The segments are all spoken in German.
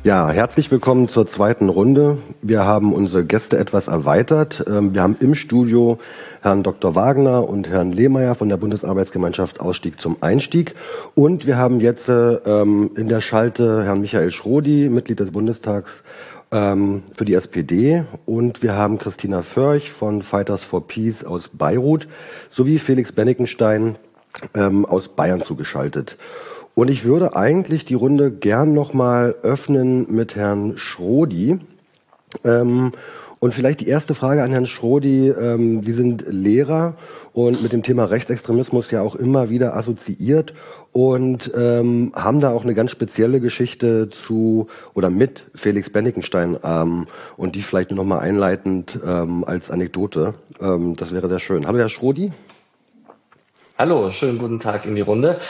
Ja, herzlich willkommen zur zweiten Runde. Wir haben unsere Gäste etwas erweitert. Wir haben im Studio Herrn Dr. Wagner und Herrn Lehmeier von der Bundesarbeitsgemeinschaft Ausstieg zum Einstieg. Und wir haben jetzt in der Schalte Herrn Michael Schrodi, Mitglied des Bundestags für die SPD. Und wir haben Christina Förch von Fighters for Peace aus Beirut sowie Felix Bennikenstein aus Bayern zugeschaltet. Und ich würde eigentlich die Runde gern nochmal öffnen mit Herrn Schrodi. Und vielleicht die erste Frage an Herrn Schrodi. Sie sind Lehrer und mit dem Thema Rechtsextremismus ja auch immer wieder assoziiert und haben da auch eine ganz spezielle Geschichte zu oder mit Felix Bennikenstein und die vielleicht nur nochmal einleitend als Anekdote. Das wäre sehr schön. Hallo Herr Schrodi. Hallo, schönen guten Tag in die Runde.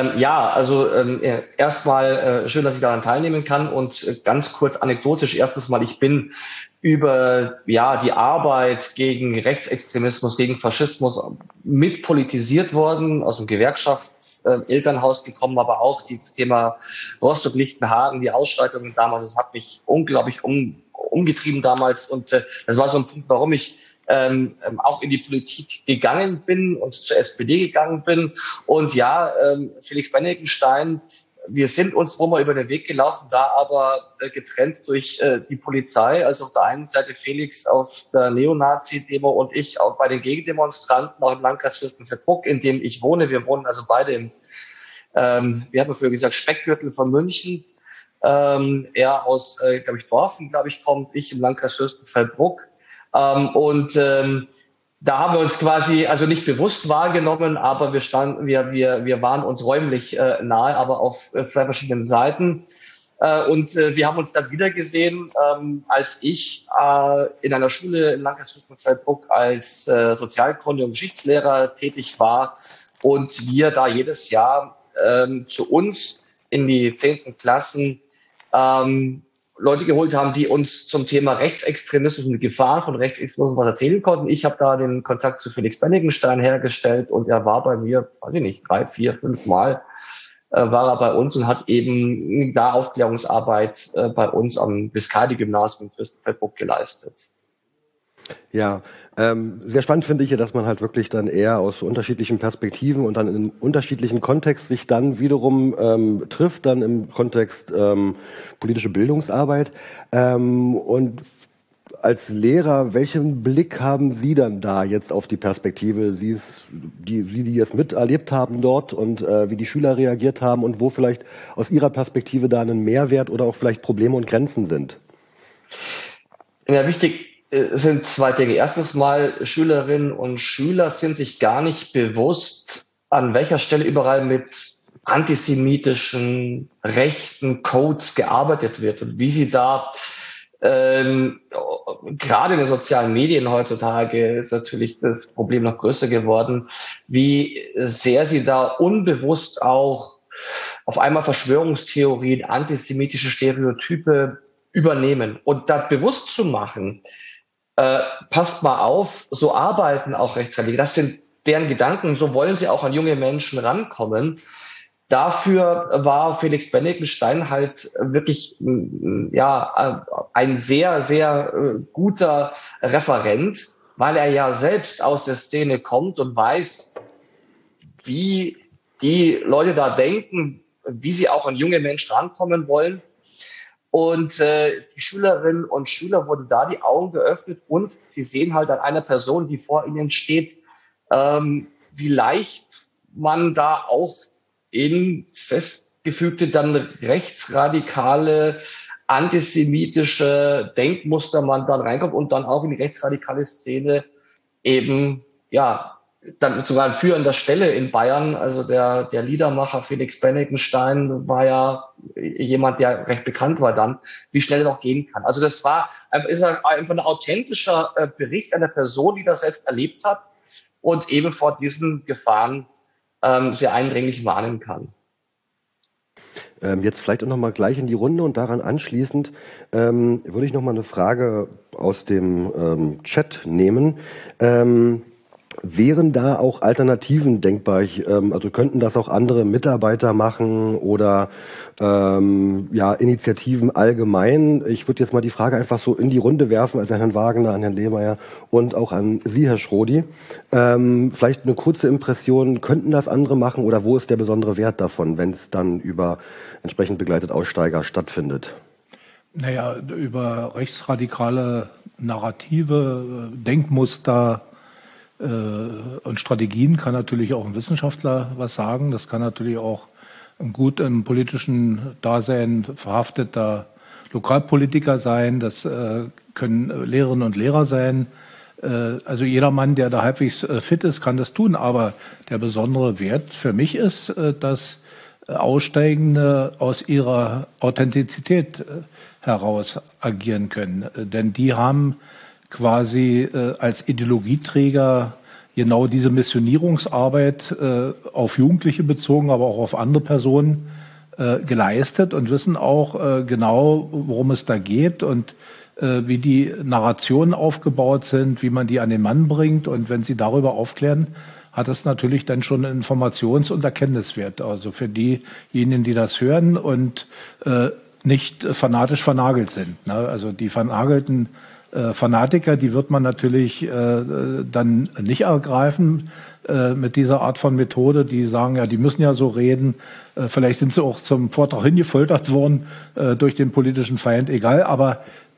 Erstmal schön, dass ich daran teilnehmen kann und ganz kurz anekdotisch. Erstes Mal, ich bin über die Arbeit gegen Rechtsextremismus, gegen Faschismus mitpolitisiert worden, aus dem Gewerkschaftselternhaus gekommen, aber auch das Thema Rostock-Lichtenhagen, die Ausschreitungen damals, das hat mich unglaublich umgetrieben damals und das war so ein Punkt, warum ich auch in die Politik gegangen bin und zur SPD gegangen bin. Und Felix Bennikenstein, wir sind uns wohl mal über den Weg gelaufen, da aber getrennt durch die Polizei. Also auf der einen Seite Felix auf der Neonazi-Demo und ich auch bei den Gegendemonstranten, auch im Landkreis Fürstenfeldbruck, in dem ich wohne. Wir wohnen also beide im, wie hat man früher gesagt, Speckgürtel von München. Er aus, Dorfen, kommt, ich im Landkreis Fürstenfeldbruck. Da haben wir uns quasi, also nicht bewusst wahrgenommen, aber wir waren uns räumlich nahe, aber auf zwei verschiedenen Seiten. Wir haben uns dann wieder gesehen, als ich in einer Schule im Landkreis Fürstenfeldbruck als Sozialkunde- und Geschichtslehrer tätig war und wir da jedes Jahr zu uns in die 10. Klassen Leute geholt haben, die uns zum Thema Rechtsextremismus und die Gefahren von Rechtsextremismus was erzählen konnten. Ich habe da den Kontakt zu Felix Bennikenstein hergestellt und er war bei mir, weiß ich nicht, 3, 4, 5 Mal war er bei uns und hat eben da Aufklärungsarbeit bei uns am Biscardi-Gymnasium in Fürstenfeldbruck geleistet. Ja, sehr spannend finde ich ja, dass man halt wirklich dann eher aus so unterschiedlichen Perspektiven und dann in einem unterschiedlichen Kontext sich dann wiederum trifft, dann im Kontext politische Bildungsarbeit. Und als Lehrer, welchen Blick haben Sie dann da jetzt auf die Perspektive, die jetzt miterlebt haben dort und wie die Schüler reagiert haben und wo vielleicht aus Ihrer Perspektive da ein Mehrwert oder auch vielleicht Probleme und Grenzen sind? Ja, wichtig sind zwei Dinge. Erstens mal, Schülerinnen und Schüler sind sich gar nicht bewusst, an welcher Stelle überall mit antisemitischen, rechten Codes gearbeitet wird und wie sie da gerade in den sozialen Medien heutzutage ist natürlich das Problem noch größer geworden, wie sehr sie da unbewusst auch auf einmal Verschwörungstheorien, antisemitische Stereotype übernehmen. Und da bewusst zu machen, passt mal auf, so arbeiten auch Rechtsradikale. Das sind deren Gedanken, so wollen sie auch an junge Menschen rankommen. Dafür war Felix Bennikenstein halt wirklich ein sehr, sehr guter Referent, weil er ja selbst aus der Szene kommt und weiß, wie die Leute da denken, wie sie auch an junge Menschen rankommen wollen. Und die Schülerinnen und Schüler wurden da die Augen geöffnet und sie sehen halt an einer Person, die vor ihnen steht, wie leicht man da auch in festgefügte dann rechtsradikale, antisemitische Denkmuster man dann reinkommt und dann auch in die rechtsradikale Szene eben, dann sogar an führender Stelle in Bayern, also der Liedermacher Felix Bennikenstein war ja jemand, der recht bekannt war dann, wie schnell er noch gehen kann. Also das ist einfach ein authentischer Bericht einer Person, die das selbst erlebt hat und eben vor diesen Gefahren sehr eindringlich warnen kann. Jetzt vielleicht auch noch mal gleich in die Runde und daran anschließend würde ich noch mal eine Frage aus dem Chat nehmen. Wären da auch Alternativen denkbar? Also könnten das auch andere Mitarbeiter machen oder Initiativen allgemein? Ich würde jetzt mal die Frage einfach so in die Runde werfen, also an Herrn Wagner, an Herrn Lehmeier und auch an Sie, Herr Schrodi. Vielleicht eine kurze Impression, könnten das andere machen oder wo ist der besondere Wert davon, wenn es dann über entsprechend begleitet Aussteiger stattfindet? Naja, über rechtsradikale Narrative, Denkmuster, und Strategien kann natürlich auch ein Wissenschaftler was sagen. Das kann natürlich auch ein gut im politischen Dasein verhafteter Lokalpolitiker sein. Das können Lehrerinnen und Lehrer sein. Also jedermann, der da halbwegs fit ist, kann das tun. Aber der besondere Wert für mich ist, dass Aussteigende aus ihrer Authentizität heraus agieren können. Denn die haben quasi als Ideologieträger genau diese Missionierungsarbeit auf Jugendliche bezogen, aber auch auf andere Personen geleistet und wissen auch genau, worum es da geht und wie die Narrationen aufgebaut sind, wie man die an den Mann bringt. Und wenn sie darüber aufklären, hat es natürlich dann schon einen Informations- und Erkenntniswert. Also für diejenigen, die das hören und nicht fanatisch vernagelt sind. Ne? Also die vernagelten Fanatiker, die wird man natürlich dann nicht ergreifen mit dieser Art von Methode. Die sagen ja, die müssen ja so reden. Vielleicht sind sie auch zum Vortrag hingefoltert worden durch den politischen Feind, egal. Aber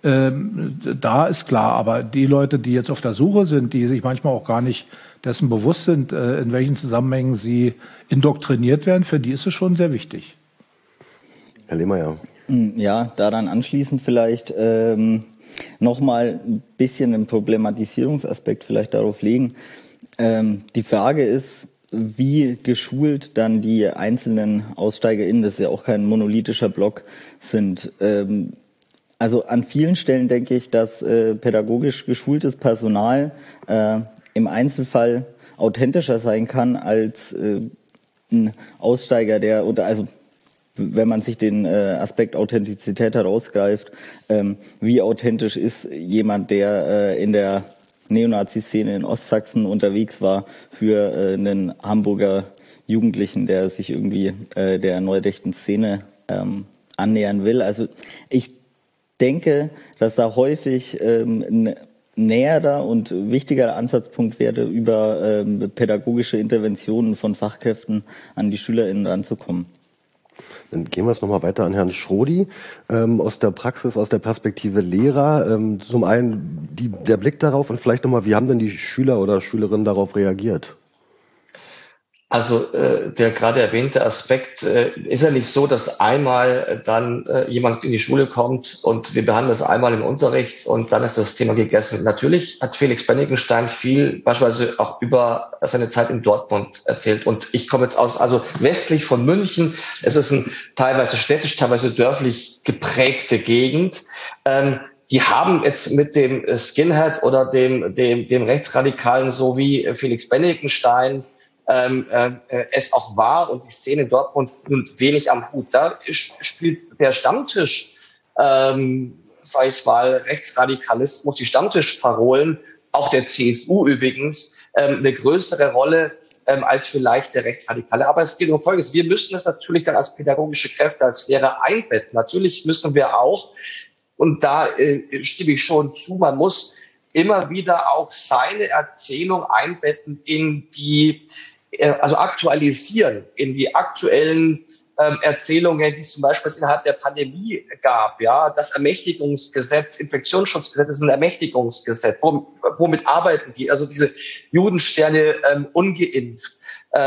da ist klar. Aber die Leute, die jetzt auf der Suche sind, die sich manchmal auch gar nicht dessen bewusst sind, in welchen Zusammenhängen sie indoktriniert werden, für die ist es schon sehr wichtig. Herr Lehmeier. Ja, daran anschließend vielleicht nochmal ein bisschen einen Problematisierungsaspekt vielleicht darauf legen. Die Frage ist, wie geschult dann die einzelnen AussteigerInnen, das ist ja auch kein monolithischer Block, sind. Also an vielen Stellen denke ich, dass pädagogisch geschultes Personal im Einzelfall authentischer sein kann als ein Aussteiger, wenn man sich den Aspekt Authentizität herausgreift, wie authentisch ist jemand, der in der Neonazi-Szene in Ostsachsen unterwegs war für einen Hamburger Jugendlichen, der sich irgendwie der neurechten Szene annähern will. Also ich denke, dass da häufig ein näherer und wichtiger Ansatzpunkt wäre, über pädagogische Interventionen von Fachkräften an die SchülerInnen ranzukommen. Dann gehen wir es nochmal weiter an Herrn Schrodi. Aus der Praxis, aus der Perspektive Lehrer, zum einen der Blick darauf und vielleicht nochmal, wie haben denn die Schüler oder Schülerinnen darauf reagiert? Also der gerade erwähnte Aspekt ist ja nicht so, dass einmal dann jemand in die Schule kommt und wir behandeln das einmal im Unterricht und dann ist das Thema gegessen. Natürlich hat Felix Bennigenstein viel beispielsweise auch über seine Zeit in Dortmund erzählt und ich komme jetzt also westlich von München. Es ist eine teilweise städtisch, teilweise dörflich geprägte Gegend. Die haben jetzt mit dem Skinhead oder dem Rechtsradikalen, so wie Felix Bennigenstein es auch war und die Szene in Dortmund wenig am Hut. Da spielt der Stammtisch, sag ich mal, Rechtsradikalismus, die Stammtischparolen, auch der CSU übrigens, eine größere Rolle als vielleicht der Rechtsradikale. Aber es geht um Folgendes. Wir müssen das natürlich dann als pädagogische Kräfte, als Lehrer einbetten. Natürlich müssen wir auch, und da stimme ich schon zu, man muss immer wieder auch seine Erzählung einbetten also aktualisieren in die aktuellen Erzählungen, die es zum Beispiel innerhalb der Pandemie gab. Ja, das Ermächtigungsgesetz, Infektionsschutzgesetz ist ein Ermächtigungsgesetz. Womit arbeiten die? Also diese Judensterne ungeimpft.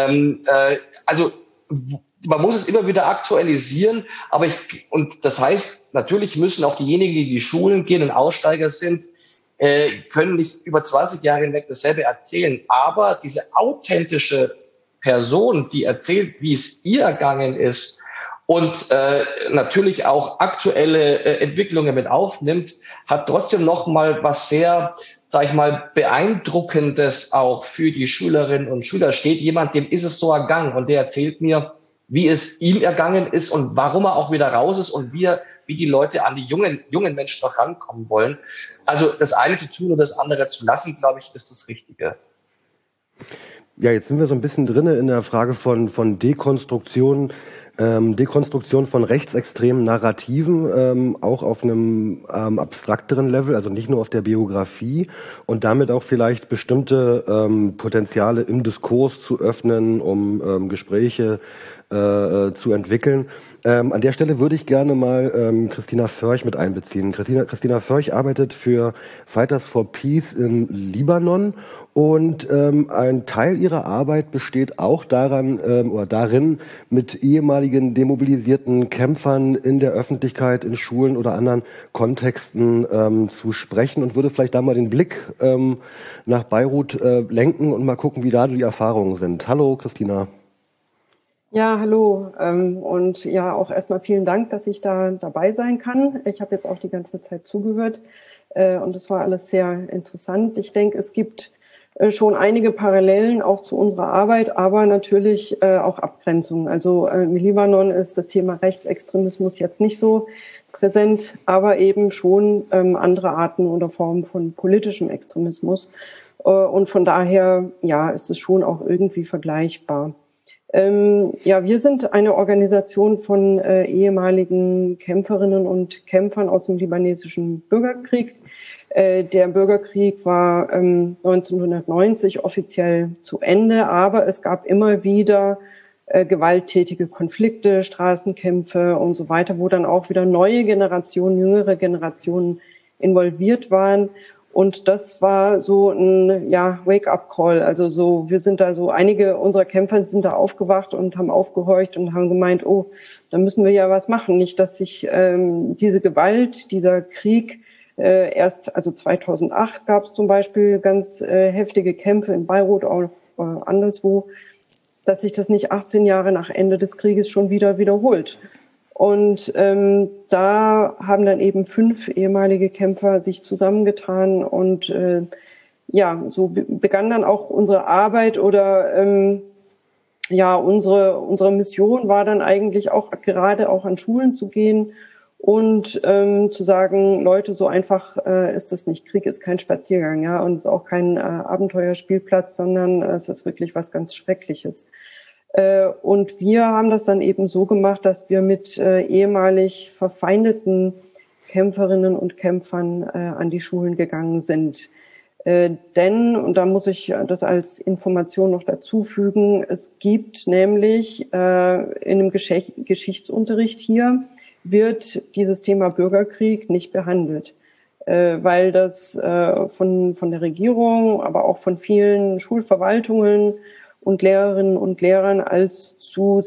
Also man muss es immer wieder aktualisieren, und das heißt, natürlich müssen auch diejenigen, die in die Schulen gehen und Aussteiger sind, können nicht über 20 Jahre hinweg dasselbe erzählen. Aber diese authentische Person, die erzählt, wie es ihr ergangen ist und natürlich auch aktuelle Entwicklungen mit aufnimmt, hat trotzdem noch mal was sehr, sag ich mal, Beeindruckendes auch für die Schülerinnen und Schüler. Steht jemand, dem ist es so ergangen und der erzählt mir, wie es ihm ergangen ist und warum er auch wieder raus ist und wie die Leute an die jungen Menschen noch rankommen wollen. Also das eine zu tun und das andere zu lassen, glaube ich, ist das Richtige. Ja, jetzt sind wir so ein bisschen drin in der Frage von Dekonstruktion. Dekonstruktion von rechtsextremen Narrativen, auch auf einem abstrakteren Level, also nicht nur auf der Biografie und damit auch vielleicht bestimmte Potenziale im Diskurs zu öffnen, um Gespräche zu entwickeln. An der Stelle würde ich gerne mal Christina Förch mit einbeziehen. Christina Förch arbeitet für Fighters for Peace im Libanon und ein Teil ihrer Arbeit besteht auch darin, mit ehemaligen demobilisierten Kämpfern in der Öffentlichkeit, in Schulen oder anderen Kontexten zu sprechen und würde vielleicht da mal den Blick nach Beirut lenken und mal gucken, wie da die Erfahrungen sind. Hallo, Christina. Ja, hallo und ja, auch erstmal vielen Dank, dass ich da dabei sein kann. Ich habe jetzt auch die ganze Zeit zugehört und es war alles sehr interessant. Ich denke, es gibt schon einige Parallelen auch zu unserer Arbeit, aber natürlich auch Abgrenzungen. Also im Libanon ist das Thema Rechtsextremismus jetzt nicht so präsent, aber eben schon andere Arten oder Formen von politischem Extremismus. Und von daher, ja, ist es schon auch irgendwie vergleichbar. Ja, wir sind eine Organisation von ehemaligen Kämpferinnen und Kämpfern aus dem libanesischen Bürgerkrieg. Der Bürgerkrieg war 1990 offiziell zu Ende, aber es gab immer wieder gewalttätige Konflikte, Straßenkämpfe und so weiter, wo dann auch wieder neue Generationen, jüngere Generationen involviert waren. Und das war so ein Wake-up-Call. Also so, wir sind da so, einige unserer Kämpfer sind da aufgewacht und haben aufgehorcht und haben gemeint, oh, da müssen wir ja was machen. Nicht, dass sich diese Gewalt, dieser Krieg also 2008 gab es zum Beispiel ganz heftige Kämpfe in Beirut, auch anderswo, dass sich das nicht 18 Jahre nach Ende des Krieges schon wieder wiederholt. Und da haben dann eben 5 ehemalige Kämpfer sich zusammengetan und so begann dann auch unsere Arbeit oder unsere Mission war dann eigentlich auch gerade auch an Schulen zu gehen und zu sagen, Leute, so einfach ist das nicht. Krieg ist kein Spaziergang, ja, und ist auch kein Abenteuerspielplatz, sondern es ist wirklich was ganz Schreckliches. Und wir haben das dann eben so gemacht, dass wir mit ehemalig verfeindeten Kämpferinnen und Kämpfern an die Schulen gegangen sind. Denn, und da muss ich das als Information noch dazu fügen, es gibt nämlich in einem Geschichtsunterricht hier, wird dieses Thema Bürgerkrieg nicht behandelt, weil das von der Regierung, aber auch von vielen Schulverwaltungen und Lehrerinnen und Lehrern als zu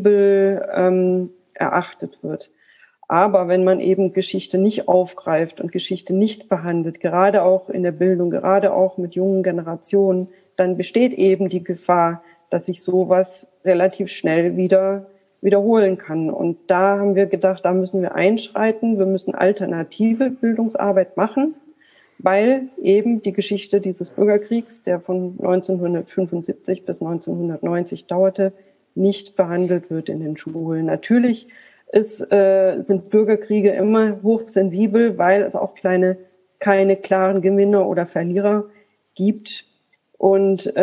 sensibel erachtet wird. Aber wenn man eben Geschichte nicht aufgreift und Geschichte nicht behandelt, gerade auch in der Bildung, gerade auch mit jungen Generationen, dann besteht eben die Gefahr, dass sich sowas relativ schnell wiederholen kann. Und da haben wir gedacht, da müssen wir einschreiten, wir müssen alternative Bildungsarbeit machen, weil eben die Geschichte dieses Bürgerkriegs, der von 1975 bis 1990 dauerte, nicht behandelt wird in den Schulen. Natürlich sind Bürgerkriege immer hochsensibel, weil es auch keine klaren Gewinner oder Verlierer gibt. Und so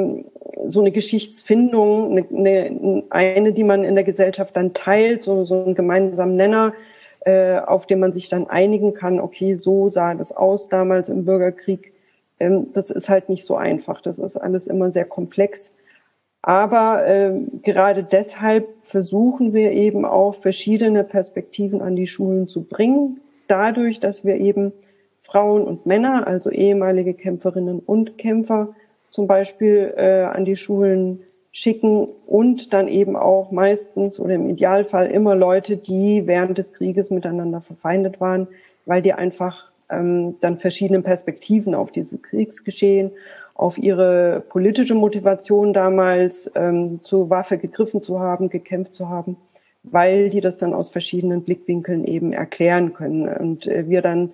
eine Geschichtsfindung, eine, die man in der Gesellschaft dann teilt, so einen gemeinsamen Nenner, auf den man sich dann einigen kann, okay, so sah das aus damals im Bürgerkrieg. Das ist halt nicht so einfach. Das ist alles immer sehr komplex. Aber gerade deshalb versuchen wir eben auch verschiedene Perspektiven an die Schulen zu bringen, dadurch, dass wir eben Frauen und Männer, also ehemalige Kämpferinnen und Kämpfer zum Beispiel an die Schulen schicken und dann eben auch meistens oder im Idealfall immer Leute, die während des Krieges miteinander verfeindet waren, weil die einfach dann verschiedene Perspektiven auf dieses Kriegsgeschehen, auf ihre politische Motivation damals zur Waffe gegriffen zu haben, gekämpft zu haben, weil die das dann aus verschiedenen Blickwinkeln eben erklären können. Und wir dann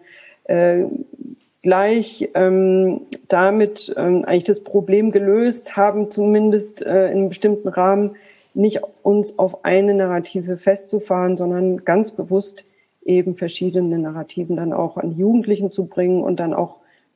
gleich damit eigentlich das Problem gelöst haben, zumindest in einem bestimmten Rahmen, nicht uns auf eine Narrative festzufahren, sondern ganz bewusst eben verschiedene Narrativen dann auch an die Jugendlichen zu bringen und dann auch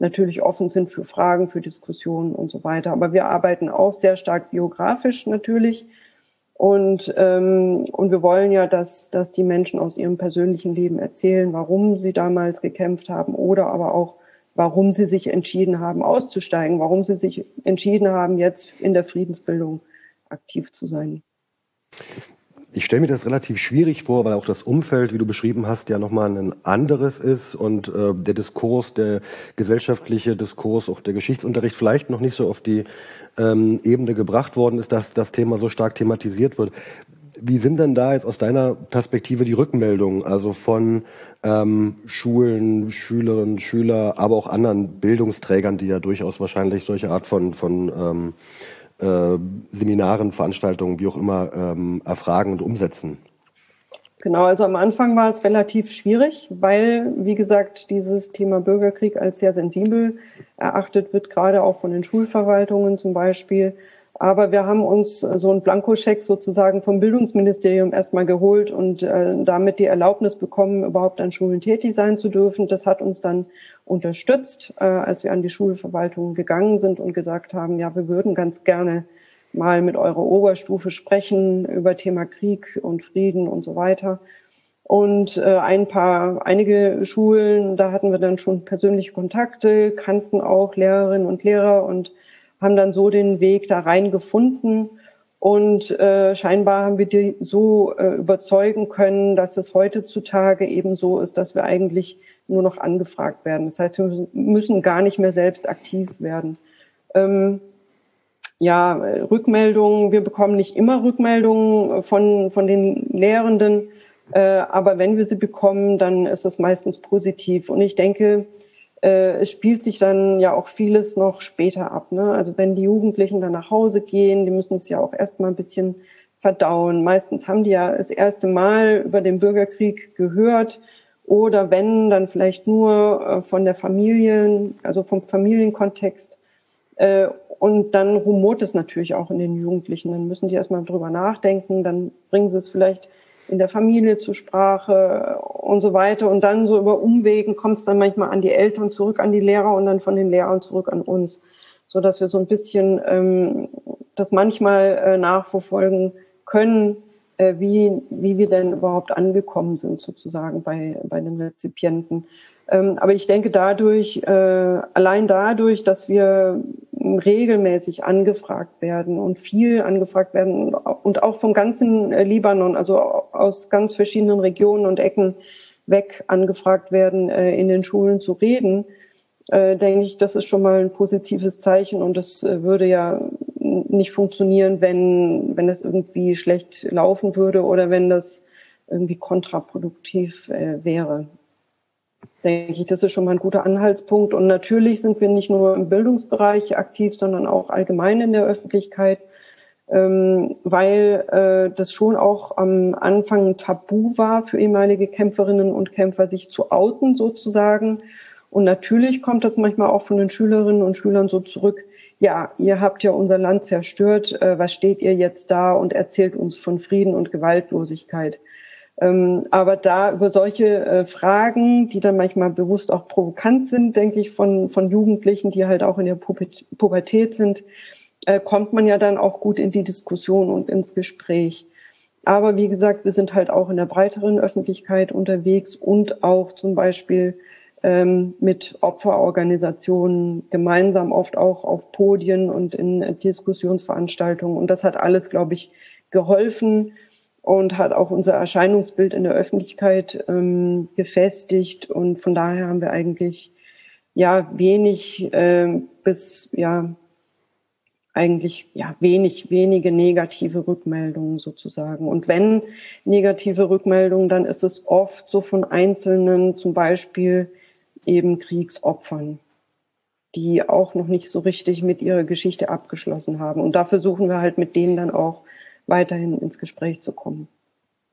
natürlich offen sind für Fragen, für Diskussionen und so weiter. Aber wir arbeiten auch sehr stark biografisch natürlich. Und wir wollen ja, dass die Menschen aus ihrem persönlichen Leben erzählen, warum sie damals gekämpft haben oder aber auch, warum sie sich entschieden haben, auszusteigen, warum sie sich entschieden haben, jetzt in der Friedensbildung aktiv zu sein. Ich stelle mir das relativ schwierig vor, weil auch das Umfeld, wie du beschrieben hast, ja nochmal ein anderes ist und der Diskurs, der gesellschaftliche Diskurs, auch der Geschichtsunterricht vielleicht noch nicht so auf die Ebene gebracht worden ist, dass das Thema so stark thematisiert wird. Wie sind denn da jetzt aus deiner Perspektive die Rückmeldungen, also von Schulen, Schülerinnen, Schüler, aber auch anderen Bildungsträgern, die ja durchaus wahrscheinlich solche Art von Seminaren, Veranstaltungen, wie auch immer, erfragen und umsetzen? Genau, also am Anfang war es relativ schwierig, weil, wie gesagt, dieses Thema Bürgerkrieg als sehr sensibel erachtet wird, gerade auch von den Schulverwaltungen zum Beispiel. Aber wir haben uns so einen Blankoscheck sozusagen vom Bildungsministerium erstmal geholt und damit die Erlaubnis bekommen, überhaupt an Schulen tätig sein zu dürfen. Das hat uns dann unterstützt, als wir an die Schulverwaltung gegangen sind und gesagt haben, ja, wir würden ganz gerne mal mit eurer Oberstufe sprechen über Thema Krieg und Frieden und so weiter. Und einige Schulen, da hatten wir dann schon persönliche Kontakte, kannten auch Lehrerinnen und Lehrer und haben dann so den Weg da rein gefunden. Und scheinbar haben wir die so überzeugen können, dass es heutzutage eben so ist, dass wir eigentlich nur noch angefragt werden. Das heißt, wir müssen gar nicht mehr selbst aktiv werden. Rückmeldungen, wir bekommen nicht immer Rückmeldungen von den Lehrenden, aber wenn wir sie bekommen, dann ist das meistens positiv. Und ich denke, es spielt sich dann ja auch vieles noch später ab, ne? Also wenn die Jugendlichen dann nach Hause gehen, die müssen es ja auch erstmal ein bisschen verdauen. Meistens haben die ja das erste Mal über den Bürgerkrieg gehört oder wenn, dann vielleicht nur von der Familie, also vom Familienkontext. Und dann rumort es natürlich auch in den Jugendlichen. Dann müssen die erstmal drüber nachdenken, dann bringen sie es vielleicht in der Familie zur Sprache und so weiter. Und dann so über Umwegen kommt es dann manchmal an die Eltern, zurück an die Lehrer und dann von den Lehrern zurück an uns. So dass wir so ein bisschen das manchmal nachverfolgen können, wie wir denn überhaupt angekommen sind sozusagen bei den Rezipienten. Aber ich denke allein dadurch, dass wir regelmäßig angefragt werden und viel angefragt werden und auch vom ganzen Libanon, also aus ganz verschiedenen Regionen und Ecken weg angefragt werden, in den Schulen zu reden, denke ich, das ist schon mal ein positives Zeichen und das würde ja nicht funktionieren, wenn das irgendwie schlecht laufen würde oder wenn das irgendwie kontraproduktiv wäre. Denke ich, das ist schon mal ein guter Anhaltspunkt. Und natürlich sind wir nicht nur im Bildungsbereich aktiv, sondern auch allgemein in der Öffentlichkeit, weil das schon auch am Anfang ein Tabu war für ehemalige Kämpferinnen und Kämpfer, sich zu outen sozusagen. Und natürlich kommt das manchmal auch von den Schülerinnen und Schülern so zurück, ja, ihr habt ja unser Land zerstört, was steht ihr jetzt da und erzählt uns von Frieden und Gewaltlosigkeit? Aber da über solche Fragen, die dann manchmal bewusst auch provokant sind, denke ich, von Jugendlichen, die halt auch in der Pubertät sind, kommt man ja dann auch gut in die Diskussion und ins Gespräch. Aber wie gesagt, wir sind halt auch in der breiteren Öffentlichkeit unterwegs und auch zum Beispiel mit Opferorganisationen gemeinsam, oft auch auf Podien und in Diskussionsveranstaltungen. Und das hat alles, glaube ich, geholfen und hat auch unser Erscheinungsbild in der Öffentlichkeit gefestigt. Und von daher haben wir eigentlich wenige negative Rückmeldungen sozusagen. Und wenn negative Rückmeldungen, dann ist es oft so von Einzelnen, zum Beispiel eben Kriegsopfern, die auch noch nicht so richtig mit ihrer Geschichte abgeschlossen haben. Und da versuchen wir halt mit denen dann auch weiterhin ins Gespräch zu kommen.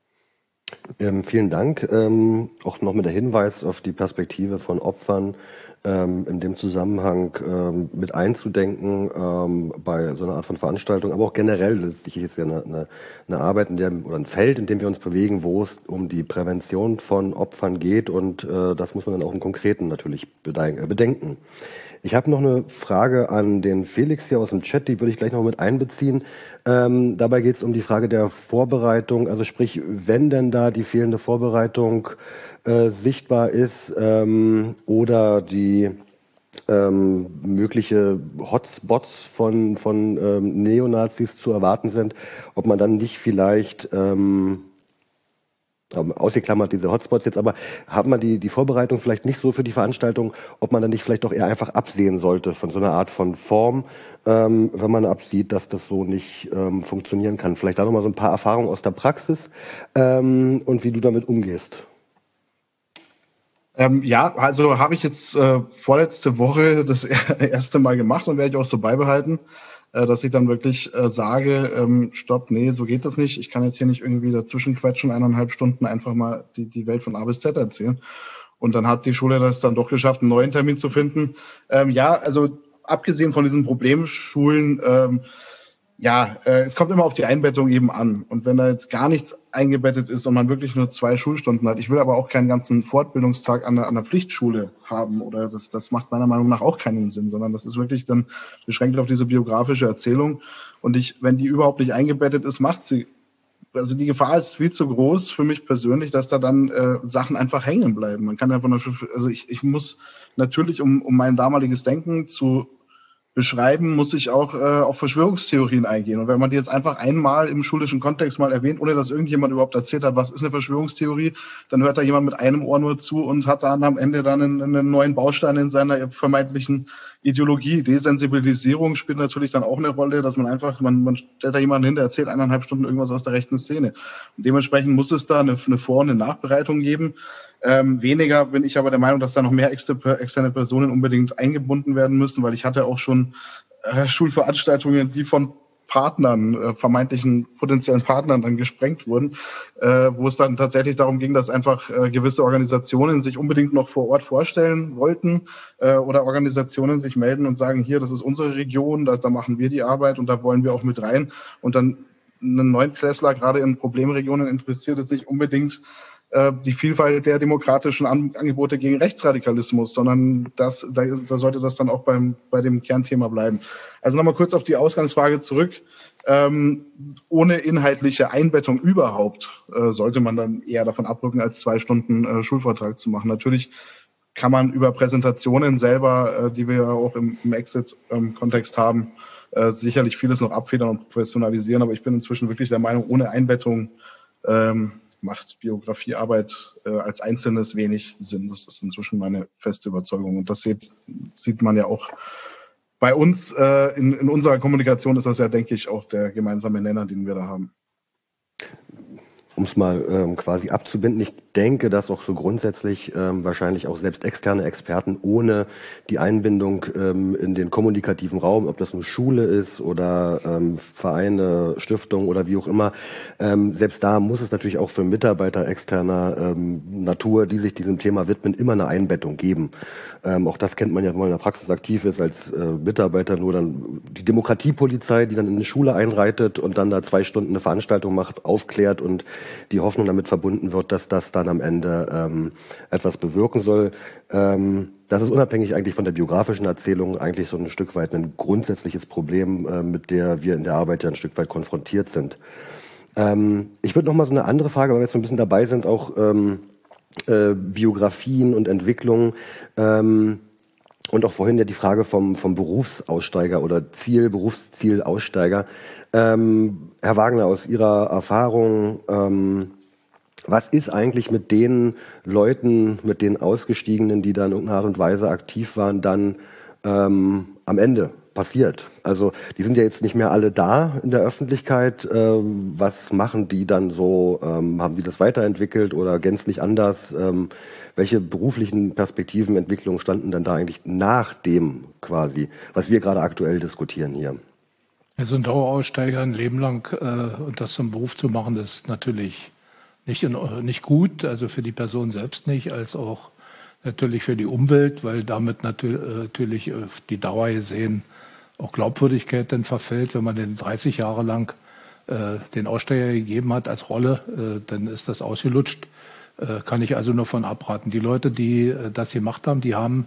Vielen Dank. Auch noch mit der Hinweis auf die Perspektive von Opfern. in dem Zusammenhang mit einzudenken bei so einer Art von Veranstaltung, aber auch generell letztlich ist ja eine Arbeit oder ein Feld, in dem wir uns bewegen, wo es um die Prävention von Opfern geht, und das muss man dann auch im Konkreten natürlich bedenken. Ich habe noch eine Frage an den Felix hier aus dem Chat, die würde ich gleich noch mit einbeziehen. Dabei geht es um die Frage der Vorbereitung, also sprich, wenn denn da die fehlende Vorbereitung sichtbar ist oder die mögliche Hotspots von Neonazis zu erwarten sind, ob man dann nicht vielleicht ausgeklammert diese Hotspots jetzt, aber hat man die Vorbereitung vielleicht nicht so für die Veranstaltung, ob man dann nicht vielleicht doch eher einfach absehen sollte von so einer Art von Form, wenn man absieht, dass das so nicht funktionieren kann. Vielleicht da nochmal so ein paar Erfahrungen aus der Praxis und wie du damit umgehst. Ja, also habe ich jetzt vorletzte Woche das erste Mal gemacht und werde ich auch so beibehalten, dass ich dann wirklich sage, stopp, nee, so geht das nicht. Ich kann jetzt hier nicht irgendwie dazwischen quetschen, 1,5 Stunden einfach mal die Welt von A bis Z erzählen. Und dann hat die Schule das dann doch geschafft, einen neuen Termin zu finden. Ja, also abgesehen von diesen Problemschulen, es kommt immer auf die Einbettung eben an. Und wenn da jetzt gar nichts eingebettet ist und man wirklich nur 2 Schulstunden hat, ich will aber auch keinen ganzen Fortbildungstag an einer Pflichtschule haben, oder das macht meiner Meinung nach auch keinen Sinn, sondern das ist wirklich dann beschränkt auf diese biografische Erzählung. Und wenn die überhaupt nicht eingebettet ist, also die Gefahr ist viel zu groß für mich persönlich, dass da dann Sachen einfach hängen bleiben. Man kann einfach ich muss natürlich, um mein damaliges Denken zu beschreiben, muss ich auch auf Verschwörungstheorien eingehen. Und wenn man die jetzt einfach einmal im schulischen Kontext mal erwähnt, ohne dass irgendjemand überhaupt erzählt hat, was ist eine Verschwörungstheorie, dann hört da jemand mit einem Ohr nur zu und hat dann am Ende dann einen neuen Baustein in seiner vermeintlichen Ideologie. Desensibilisierung spielt natürlich dann auch eine Rolle, dass man stellt da jemanden hin, der erzählt 1,5 Stunden irgendwas aus der rechten Szene. Und dementsprechend muss es da eine Vor- und eine Nachbereitung geben. Weniger bin ich aber der Meinung, dass da noch mehr externe Personen unbedingt eingebunden werden müssen, weil ich hatte auch schon Schulveranstaltungen, die von Partnern, vermeintlichen potenziellen Partnern dann gesprengt wurden, wo es dann tatsächlich darum ging, dass einfach gewisse Organisationen sich unbedingt noch vor Ort vorstellen wollten oder Organisationen sich melden und sagen, hier, das ist unsere Region, da machen wir die Arbeit und da wollen wir auch mit rein. Und dann einen Neunklässler, gerade in Problemregionen, interessiert es sich unbedingt die Vielfalt der demokratischen Angebote gegen Rechtsradikalismus, sondern da sollte das dann auch bei dem Kernthema bleiben. Also nochmal kurz auf die Ausgangsfrage zurück. Ohne inhaltliche Einbettung überhaupt sollte man dann eher davon abrücken, als 2 Stunden Schulvortrag zu machen. Natürlich kann man über Präsentationen selber, die wir ja auch im Exit-Kontext haben, sicherlich vieles noch abfedern und professionalisieren, aber ich bin inzwischen wirklich der Meinung, ohne Einbettung macht Biografiearbeit als Einzelnes wenig Sinn. Das ist inzwischen meine feste Überzeugung. Und das sieht man ja auch bei uns. In unserer Kommunikation ist das ja, denke ich, auch der gemeinsame Nenner, den wir da haben. Um es mal quasi abzubinden, ich denke, dass auch so grundsätzlich wahrscheinlich auch selbst externe Experten ohne die Einbindung in den kommunikativen Raum, ob das eine Schule ist oder Vereine, Stiftungen oder wie auch immer, selbst da muss es natürlich auch für Mitarbeiter externer Natur, die sich diesem Thema widmen, immer eine Einbettung geben. Auch das kennt man ja, wenn man in der Praxis aktiv ist, als Mitarbeiter nur dann die Demokratiepolizei, die dann in eine Schule einreitet und dann da 2 Stunden eine Veranstaltung macht, aufklärt und die Hoffnung damit verbunden wird, dass das dann am Ende etwas bewirken soll. Das ist unabhängig eigentlich von der biografischen Erzählung eigentlich so ein Stück weit ein grundsätzliches Problem, mit der wir in der Arbeit ja ein Stück weit konfrontiert sind. Ich würde noch mal so eine andere Frage, weil wir jetzt so ein bisschen dabei sind, auch Biografien und Entwicklungen und auch vorhin ja die Frage vom Berufsaussteiger oder Berufszielaussteiger. Herr Wagner, aus Ihrer Erfahrung, was ist eigentlich mit den Leuten, mit den Ausgestiegenen, die da in irgendeiner Art und Weise aktiv waren, dann am Ende passiert? Also die sind ja jetzt nicht mehr alle da in der Öffentlichkeit. Was machen die dann so? Haben die das weiterentwickelt oder gänzlich anders? Welche beruflichen Perspektiven, Entwicklungen standen dann da eigentlich nach dem quasi, was wir gerade aktuell diskutieren hier? Also ein Daueraussteiger ein Leben lang und das zum Beruf zu machen, ist natürlich nicht gut, also für die Person selbst nicht, als auch natürlich für die Umwelt, weil damit natürlich auf die Dauer gesehen auch Glaubwürdigkeit dann verfällt. Wenn man den 30 Jahre lang den Aussteller gegeben hat als Rolle, dann ist das ausgelutscht. Kann ich also nur von abraten. Die Leute, die das gemacht haben, die haben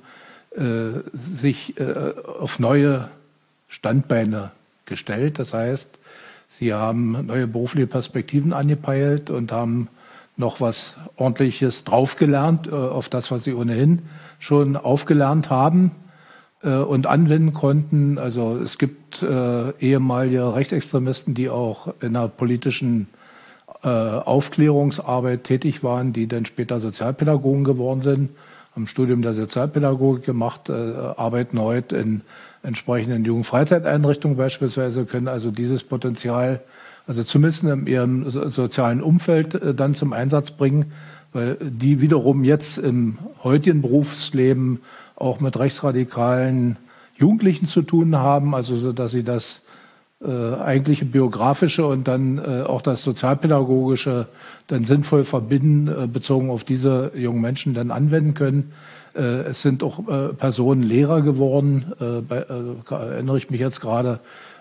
sich auf neue Standbeine gestellt. Das heißt, sie haben neue berufliche Perspektiven angepeilt und haben noch was Ordentliches draufgelernt auf das, was sie ohnehin schon aufgelernt haben und anwenden konnten. Also es gibt ehemalige Rechtsextremisten, die auch in der politischen Aufklärungsarbeit tätig waren, die dann später Sozialpädagogen geworden sind, haben Studium der Sozialpädagogik gemacht, arbeiten heute in entsprechenden Jugendfreizeiteinrichtungen beispielsweise, können also dieses Potenzial, also zumindest in ihrem sozialen Umfeld dann zum Einsatz bringen, weil die wiederum jetzt im heutigen Berufsleben auch mit rechtsradikalen Jugendlichen zu tun haben, also so, dass sie das eigentliche biografische und dann auch das sozialpädagogische dann sinnvoll verbinden, bezogen auf diese jungen Menschen dann anwenden können. Es sind auch Personen Lehrer geworden, erinnere ich mich jetzt gerade.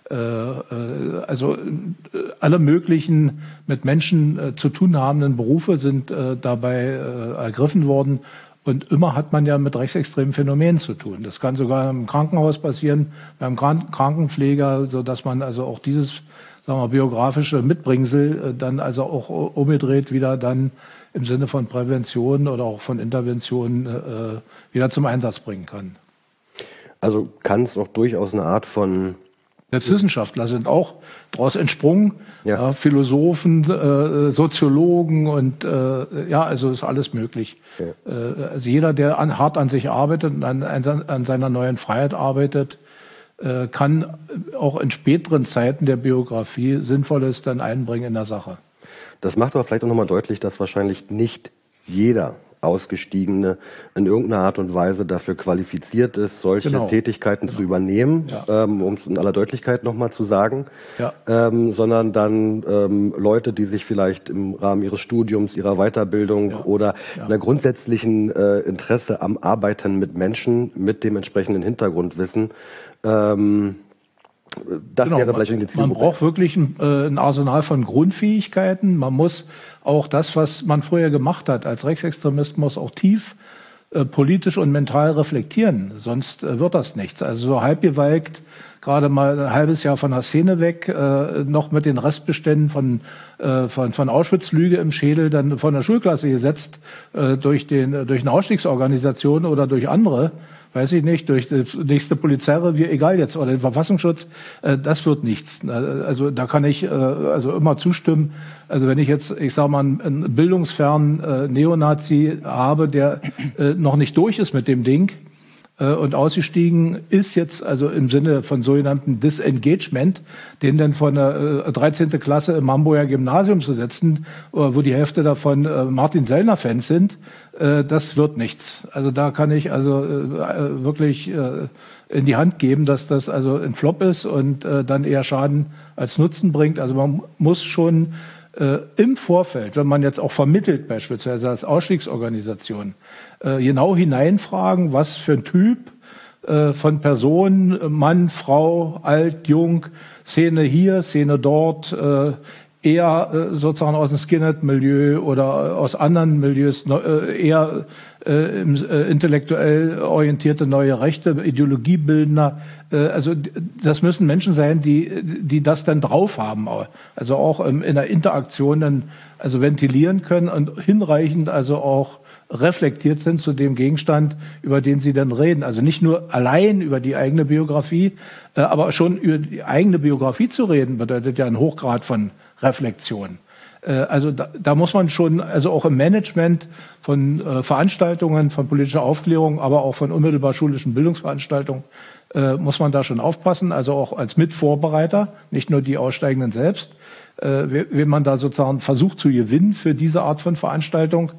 Also alle möglichen mit Menschen zu tun habenden Berufe sind dabei ergriffen worden. Und immer hat man ja mit rechtsextremen Phänomenen zu tun. Das kann sogar im Krankenhaus passieren, beim Krankenpfleger, so dass man also auch dieses, sagen wir, biografische Mitbringsel dann also auch umgedreht wieder dann im Sinne von Prävention oder auch von Intervention wieder zum Einsatz bringen kann. Also kann es auch durchaus eine Art von... Wissenschaftler sind auch daraus entsprungen, ja. Philosophen, Soziologen und ja, also ist alles möglich. Ja. Also jeder, der hart an sich arbeitet und an seiner neuen Freiheit arbeitet, kann auch in späteren Zeiten der Biografie Sinnvolles dann einbringen in der Sache. Das macht aber vielleicht auch nochmal deutlich, dass wahrscheinlich nicht jeder Ausgestiegene in irgendeiner Art und Weise dafür qualifiziert ist, solche Tätigkeiten zu übernehmen, um es in aller Deutlichkeit nochmal zu sagen, sondern dann Leute, die sich vielleicht im Rahmen ihres Studiums, ihrer Weiterbildung oder einer grundsätzlichen Interesse am Arbeiten mit Menschen mit dem entsprechenden Hintergrundwissen das wäre vielleicht eine Zielgruppe. Man braucht wirklich ein Arsenal von Grundfähigkeiten. Man muss auch das, was man früher gemacht hat als Rechtsextremist, muss auch tief politisch und mental reflektieren. Sonst wird das nichts. Also so halbgewalkt, gerade mal ein halbes Jahr von der Szene weg, noch mit den Restbeständen von Auschwitz-Lüge im Schädel, dann von der Schulklasse gesetzt, durch eine Ausstiegsorganisation oder durch andere, weiß ich nicht, durch das nächste Polizeirevier, egal jetzt, oder den Verfassungsschutz, das wird nichts. Also da kann ich also immer zustimmen. Also wenn ich jetzt, ich sage mal, einen bildungsfernen Neonazi habe, der noch nicht durch ist mit dem Ding und ausgestiegen ist jetzt, also im Sinne von sogenannten Disengagement, den dann von der 13. Klasse im Hamburger Gymnasium zu setzen, wo die Hälfte davon Martin Sellner-Fans sind, das wird nichts. Also da kann ich also wirklich in die Hand geben, dass das also ein Flop ist und dann eher Schaden als Nutzen bringt. Also man muss schon im Vorfeld, wenn man jetzt auch vermittelt, beispielsweise als Ausstiegsorganisation, genau hineinfragen, was für ein Typ von Person, Mann, Frau, alt, jung, Szene hier, Szene dort, eher sozusagen aus dem Skinhead-Milieu oder aus anderen Milieus, eher intellektuell orientierte neue Rechte, Ideologiebildner. Also das müssen Menschen sein, die das dann drauf haben, also auch in der Interaktion dann also ventilieren können und hinreichend also auch reflektiert sind zu dem Gegenstand, über den sie dann reden. Also nicht nur allein über die eigene Biografie, aber schon über die eigene Biografie zu reden, bedeutet ja ein Hochgrad von Reflexion. Also da muss man schon, also auch im Management von Veranstaltungen, von politischer Aufklärung, aber auch von unmittelbar schulischen Bildungsveranstaltungen, muss man da schon aufpassen, also auch als Mitvorbereiter, nicht nur die Aussteigenden selbst. Wenn man da sozusagen versucht zu gewinnen für diese Art von Veranstaltung,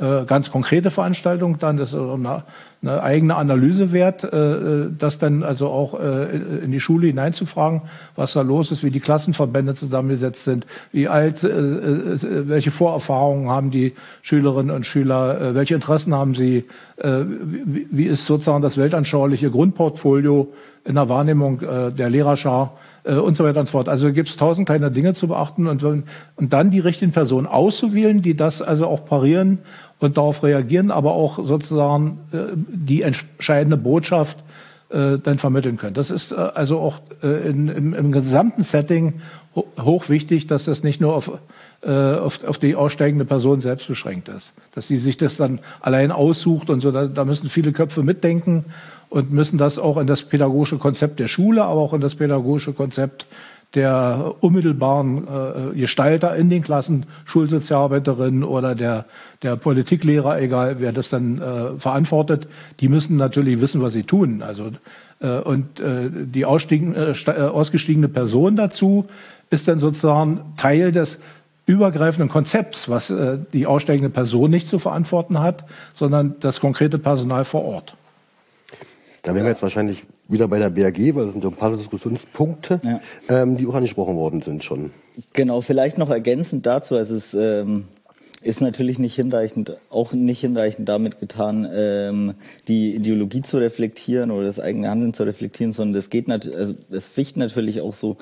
ganz konkrete Veranstaltung dann, das ist eine eigene Analyse wert, das dann also auch in die Schule hineinzufragen, was da los ist, wie die Klassenverbände zusammengesetzt sind, wie alt, welche Vorerfahrungen haben die Schülerinnen und Schüler, welche Interessen haben sie, wie ist sozusagen das weltanschauliche Grundportfolio in der Wahrnehmung der Lehrerschar und so weiter und so fort. Also gibt es 1000 kleine Dinge zu beachten und dann die richtigen Personen auszuwählen, die das also auch parieren und darauf reagieren, aber auch sozusagen die entscheidende Botschaft dann vermitteln können. Das ist also auch im gesamten Setting hoch wichtig, dass das nicht nur auf die aussteigende Person selbst beschränkt ist. Dass sie sich das dann allein aussucht und so, da müssen viele Köpfe mitdenken und müssen das auch in das pädagogische Konzept der Schule, aber auch in das pädagogische Konzept der unmittelbaren Gestalter in den Klassen, Schulsozialarbeiterin oder der Politiklehrer, egal wer das dann verantwortet, die müssen natürlich wissen, was sie tun. Also die ausgestiegene Person dazu ist dann sozusagen Teil des übergreifenden Konzepts, was die aussteigende Person nicht zu verantworten hat, sondern das konkrete Personal vor Ort. Da wären wir jetzt wahrscheinlich wieder bei der BAG, weil das sind so ein paar Diskussionspunkte, die auch angesprochen worden sind schon. Genau, vielleicht noch ergänzend dazu, also es ist natürlich nicht hinreichend damit getan, die Ideologie zu reflektieren oder das eigene Handeln zu reflektieren, sondern es ficht natürlich auch so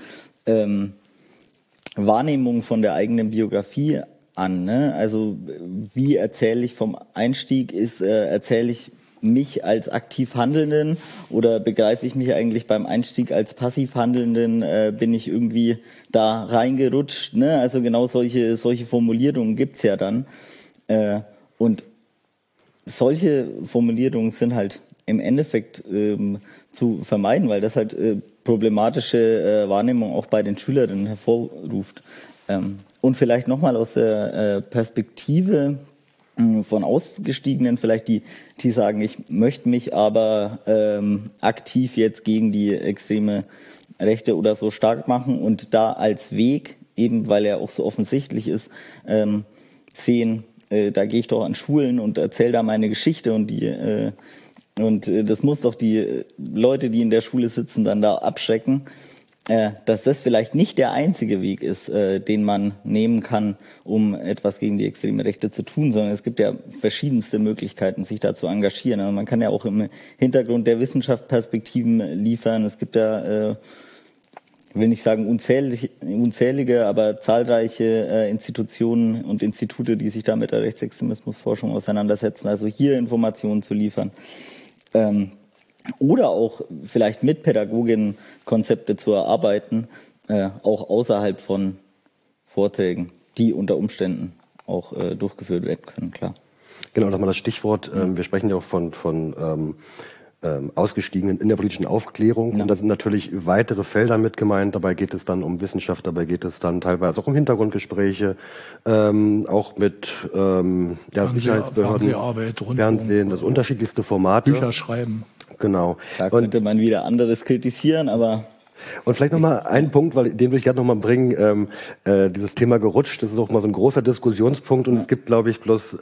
Wahrnehmung von der eigenen Biografie an. Ne? Also wie erzähle ich vom Einstieg, erzähle ich mich als aktiv Handelnden oder begreife ich mich eigentlich beim Einstieg als passiv Handelnden, bin ich irgendwie da reingerutscht, ne? Also genau solche Formulierungen gibt's ja dann. Und solche Formulierungen sind halt im Endeffekt zu vermeiden, weil das halt problematische Wahrnehmung auch bei den Schülerinnen hervorruft. Und vielleicht nochmal aus der Perspektive von Ausgestiegenen, vielleicht die sagen, ich möchte mich aber aktiv jetzt gegen die extreme Rechte oder so stark machen und da als Weg, eben weil er auch so offensichtlich ist, sehen, da gehe ich doch an Schulen und erzähle da meine Geschichte und das muss doch die Leute, die in der Schule sitzen, dann da abschrecken, dass das vielleicht nicht der einzige Weg ist, den man nehmen kann, um etwas gegen die extreme Rechte zu tun, sondern es gibt ja verschiedenste Möglichkeiten, sich da zu engagieren. Also man kann ja auch im Hintergrund der Wissenschaft Perspektiven liefern. Es gibt ja, will nicht sagen unzählige, aber zahlreiche Institutionen und Institute, die sich da mit der Rechtsextremismusforschung auseinandersetzen. Also hier Informationen zu liefern. Oder auch vielleicht mit Pädagoginnen Konzepte zu erarbeiten, auch außerhalb von Vorträgen, die unter Umständen auch durchgeführt werden können, klar. Genau, nochmal das Stichwort, wir sprechen ja auch von Ausgestiegenen in der politischen Aufklärung. Ja. Und da sind natürlich weitere Felder mit gemeint. Dabei geht es dann um Wissenschaft, dabei geht es dann teilweise auch um Hintergrundgespräche, auch mit Sicherheitsbehörden, Fernsehen, das unterschiedlichste Formate. Bücher schreiben. Genau. Da könnte man wieder anderes kritisieren, aber... Und vielleicht nochmal einen Punkt, weil den will ich gerne nochmal bringen, dieses Thema gerutscht, das ist auch mal so ein großer Diskussionspunkt und es gibt, glaube ich, bloß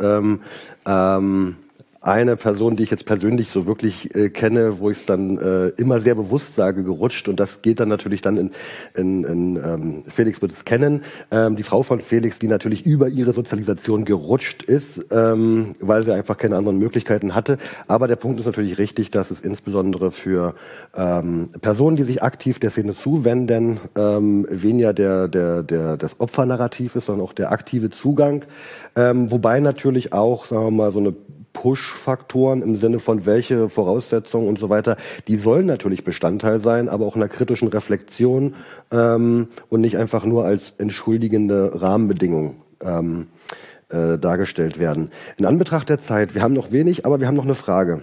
eine Person, die ich jetzt persönlich so wirklich kenne, wo ich es dann immer sehr bewusst sage, gerutscht. Und das geht dann natürlich dann in Felix wird es kennen, die Frau von Felix, die natürlich über ihre Sozialisation gerutscht ist, weil sie einfach keine anderen Möglichkeiten hatte. Aber der Punkt ist natürlich richtig, dass es insbesondere für Personen, die sich aktiv der Szene zuwenden, weniger das Opfernarrativ ist, sondern auch der aktive Zugang. Wobei natürlich auch, sagen wir mal, so eine Push-Faktoren im Sinne von welche Voraussetzungen und so weiter, die sollen natürlich Bestandteil sein, aber auch einer kritischen Reflexion und nicht einfach nur als entschuldigende Rahmenbedingung dargestellt werden. In Anbetracht der Zeit, wir haben noch wenig, aber wir haben noch eine Frage.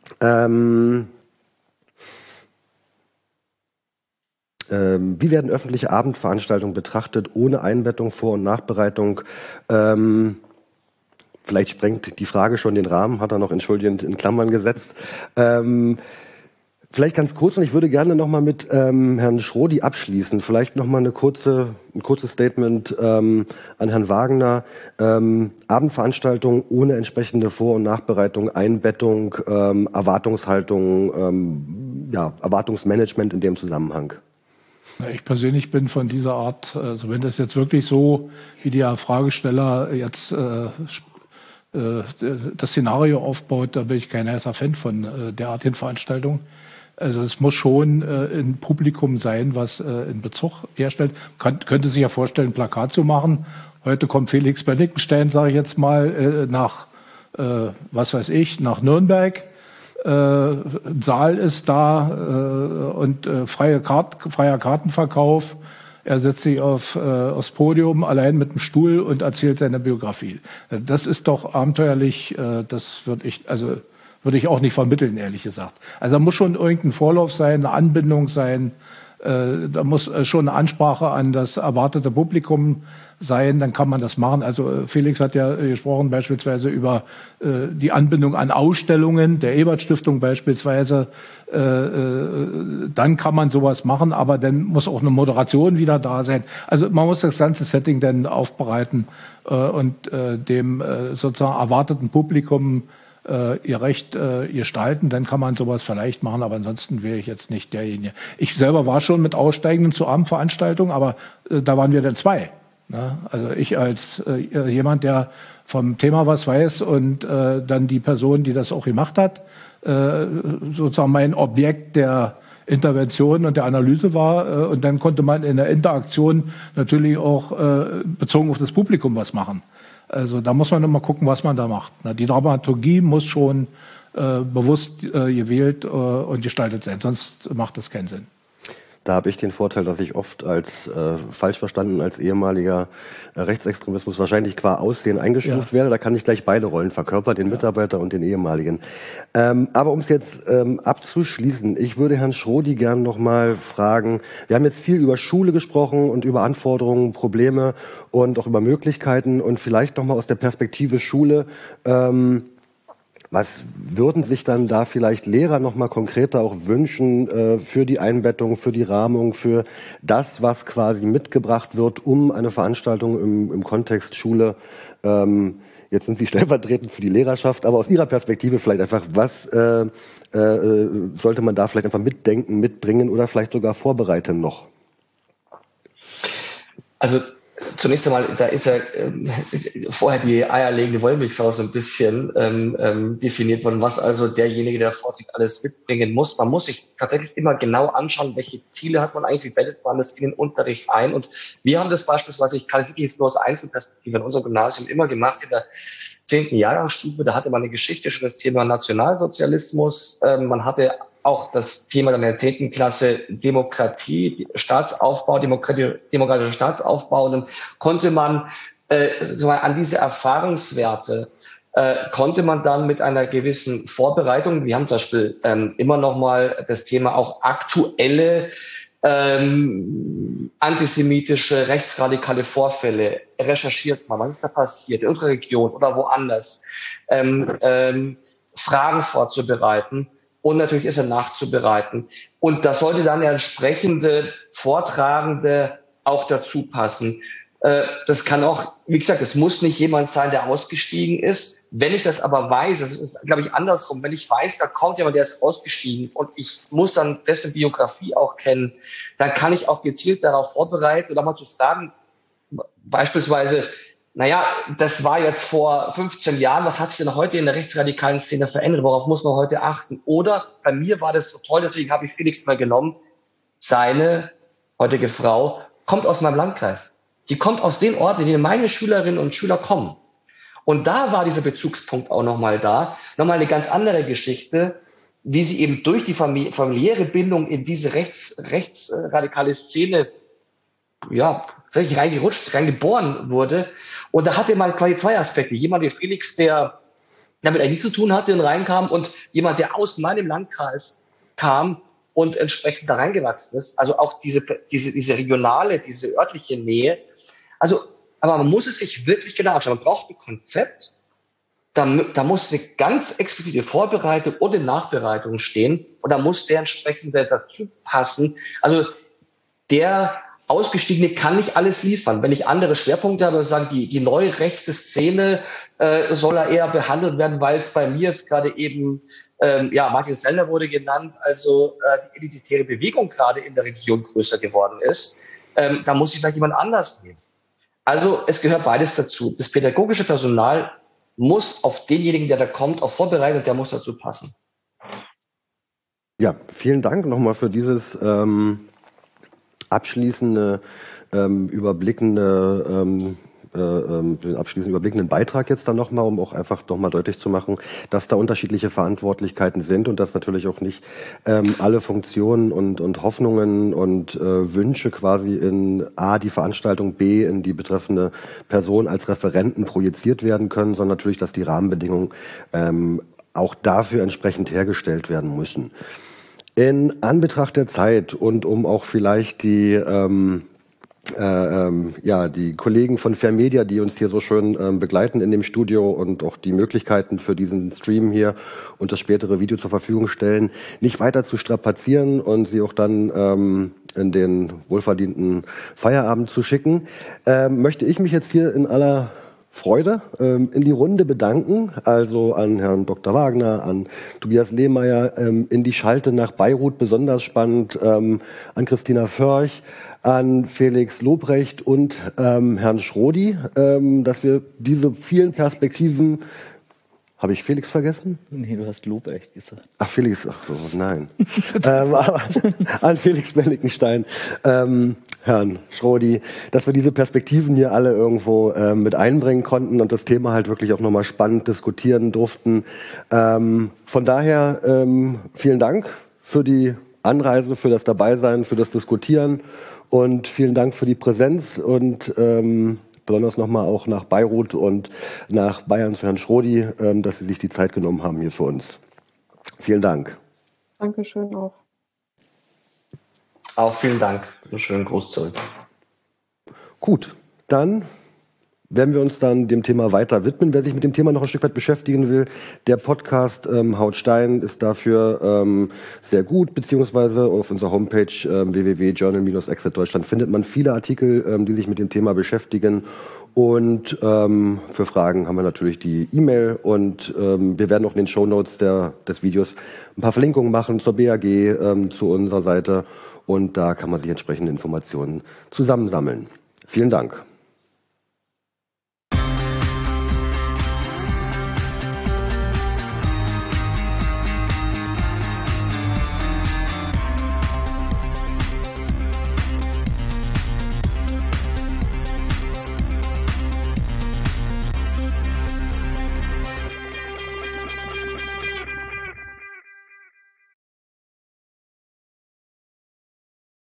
Wie werden öffentliche Abendveranstaltungen betrachtet, ohne Einbettung, Vor- und Nachbereitung? Vielleicht sprengt die Frage schon den Rahmen, hat er noch entschuldigend in Klammern gesetzt. Vielleicht ganz kurz, und ich würde gerne nochmal mit Herrn Schrodi abschließen. Vielleicht nochmal ein kurzes Statement an Herrn Wagner. Abendveranstaltungen ohne entsprechende Vor- und Nachbereitung, Einbettung, Erwartungshaltung, Erwartungsmanagement in dem Zusammenhang. Ich persönlich bin von dieser Art, also wenn das jetzt wirklich so, wie der Fragesteller jetzt das Szenario aufbaut, da bin ich kein heißer Fan von derartigen Veranstaltungen. Also es muss schon ein Publikum sein, was einen Bezug herstellt. Könnte sich ja vorstellen, ein Plakat zu machen. Heute kommt Felix Bennickenstein, sage ich jetzt mal, nach, was weiß ich, nach Nürnberg. Ein Saal ist da und freier Kartenverkauf. Er setzt sich aufs Podium allein mit dem Stuhl und erzählt seine Biografie. Das ist doch abenteuerlich. Das würde ich auch nicht vermitteln, ehrlich gesagt. Also da muss schon irgendein Vorlauf sein, eine Anbindung sein. Da muss schon eine Ansprache an das erwartete Publikum sein, dann kann man das machen. Also Felix hat ja gesprochen beispielsweise über die Anbindung an Ausstellungen, der Ebert-Stiftung beispielsweise. Dann kann man sowas machen, aber dann muss auch eine Moderation wieder da sein. Also man muss das ganze Setting dann aufbereiten und dem sozusagen erwarteten Publikum ihr Recht gestalten, dann kann man sowas vielleicht machen, aber ansonsten wäre ich jetzt nicht derjenige. Ich selber war schon mit Aussteigenden zu Abendveranstaltungen, aber da waren wir dann zwei. Ne? Also ich als jemand, der vom Thema was weiß und dann die Person, die das auch gemacht hat, sozusagen mein Objekt der Intervention und der Analyse war und dann konnte man in der Interaktion natürlich auch bezogen auf das Publikum was machen. Also da muss man immer gucken, was man da macht. Die Dramaturgie muss schon bewusst gewählt und gestaltet sein, sonst macht das keinen Sinn. Da habe ich den Vorteil, dass ich oft als falsch verstanden, als ehemaliger Rechtsextremismus wahrscheinlich qua Aussehen eingestuft werde. Da kann ich gleich beide Rollen verkörpern, den Mitarbeiter und den ehemaligen. Aber um es jetzt abzuschließen, ich würde Herrn Schrodi gern noch mal fragen. Wir haben jetzt viel über Schule gesprochen und über Anforderungen, Probleme und auch über Möglichkeiten und vielleicht noch mal aus der Perspektive Schule. Was würden sich dann da vielleicht Lehrer noch mal konkreter auch wünschen für die Einbettung, für die Rahmung, für das, was quasi mitgebracht wird, um eine Veranstaltung im Kontext Schule, jetzt sind Sie stellvertretend für die Lehrerschaft, aber aus Ihrer Perspektive vielleicht einfach, was sollte man da vielleicht einfach mitdenken, mitbringen oder vielleicht sogar vorbereiten noch? Also zunächst einmal, da ist ja vorher die eierlegende Wollmilchsau so ein bisschen definiert worden, was also derjenige, der vorträgt, alles mitbringen muss. Man muss sich tatsächlich immer genau anschauen, welche Ziele hat man eigentlich, wie bettet man das in den Unterricht ein. Und wir haben das beispielsweise, ich kann es wirklich jetzt nur aus Einzelperspektive in unserem Gymnasium immer gemacht, in der 10. Jahrgangsstufe, da hatte man eine Geschichte schon das Thema Nationalsozialismus, man hatte auch das Thema der 10. Klasse Demokratie, Staatsaufbau, demokratischer Staatsaufbau. Und dann konnte man an diese Erfahrungswerte konnte man dann mit einer gewissen Vorbereitung, wir haben zum Beispiel immer noch mal das Thema auch aktuelle antisemitische, rechtsradikale Vorfälle recherchiert man, was ist da passiert in unserer Region oder woanders, Fragen vorzubereiten. Und natürlich ist er nachzubereiten. Und das sollte dann der entsprechende Vortragende auch dazu passen. Das kann auch, wie gesagt, es muss nicht jemand sein, der ausgestiegen ist. Wenn ich das aber weiß, das ist, glaube ich, andersrum. Wenn ich weiß, da kommt jemand, der ist ausgestiegen und ich muss dann dessen Biografie auch kennen, dann kann ich auch gezielt darauf vorbereiten oder mal zu fragen, beispielsweise, naja, das war jetzt vor 15 Jahren, was hat sich denn heute in der rechtsradikalen Szene verändert, worauf muss man heute achten? Oder bei mir war das so toll, deswegen habe ich Felix mal genommen, seine heutige Frau kommt aus meinem Landkreis. Die kommt aus den Orten, in denen meine Schülerinnen und Schüler kommen. Und da war dieser Bezugspunkt auch nochmal da, nochmal eine ganz andere Geschichte, wie sie eben durch die familiäre Bindung in diese rechtsradikale Szene völlig reingerutscht, reingeboren wurde. Und da hatte man quasi zwei Aspekte. Jemand wie Felix, der damit eigentlich nichts zu tun hatte und reinkam, und jemand, der aus meinem Landkreis kam und entsprechend da reingewachsen ist. Also auch diese regionale, diese örtliche Nähe. Also, aber man muss es sich wirklich genau anschauen. Man braucht ein Konzept. da muss eine ganz explizite Vorbereitung und eine Nachbereitung stehen und da muss der entsprechende dazu passen. Also der Ausgestiegene kann nicht alles liefern. Wenn ich andere Schwerpunkte habe, sagen die neue rechte Szene soll er eher behandelt werden, weil es bei mir jetzt gerade eben, Martin Sellner wurde genannt, also die identitäre Bewegung gerade in der Region größer geworden ist. Da muss ich vielleicht jemand anders nehmen. Also es gehört beides dazu. Das pädagogische Personal muss auf denjenigen, der da kommt, auch vorbereiten und der muss dazu passen. Ja, vielen Dank nochmal für dieses abschließenden überblickenden Beitrag jetzt dann nochmal, um auch einfach nochmal deutlich zu machen, dass da unterschiedliche Verantwortlichkeiten sind und dass natürlich auch nicht alle Funktionen und Hoffnungen und Wünsche quasi in A, die Veranstaltung, B, in die betreffende Person als Referenten projiziert werden können, sondern natürlich, dass die Rahmenbedingungen auch dafür entsprechend hergestellt werden müssen. In Anbetracht der Zeit und um auch vielleicht die Kollegen von Fair Media, die uns hier so schön begleiten in dem Studio und auch die Möglichkeiten für diesen Stream hier und das spätere Video zur Verfügung stellen, nicht weiter zu strapazieren und sie auch dann in den wohlverdienten Feierabend zu schicken, möchte ich mich jetzt hier in aller Freude in die Runde bedanken, also an Herrn Dr. Wagner, an Tobias Lehmeier, in die Schalte nach Beirut besonders spannend, an Christina Förch, an Felix Lobrecht und Herrn Schrodi, dass wir diese vielen Perspektiven... Habe ich Felix vergessen? Nee, du hast Lobrecht gesagt. Ach, Felix, ach so, nein. An Felix Bellikenstein, Herrn Schrodi, dass wir diese Perspektiven hier alle irgendwo mit einbringen konnten und das Thema halt wirklich auch nochmal spannend diskutieren durften. Von daher vielen Dank für die Anreise, für das Dabeisein, für das Diskutieren und vielen Dank für die Präsenz und besonders nochmal auch nach Beirut und nach Bayern zu Herrn Schrodi, dass Sie sich die Zeit genommen haben hier für uns. Vielen Dank. Dankeschön auch. Auch vielen Dank. Einen schönen Gruß zurück. Gut, dann werden wir uns dann dem Thema weiter widmen. Wer sich mit dem Thema noch ein Stück weit beschäftigen will, der Podcast Haut Stein ist dafür sehr gut, beziehungsweise auf unserer Homepage www.journal-exit-deutschland findet man viele Artikel, die sich mit dem Thema beschäftigen. Und für Fragen haben wir natürlich die E-Mail und wir werden auch in den Shownotes des Videos ein paar Verlinkungen machen zur BAG, zu unserer Seite und da kann man sich entsprechende Informationen zusammensammeln. Vielen Dank.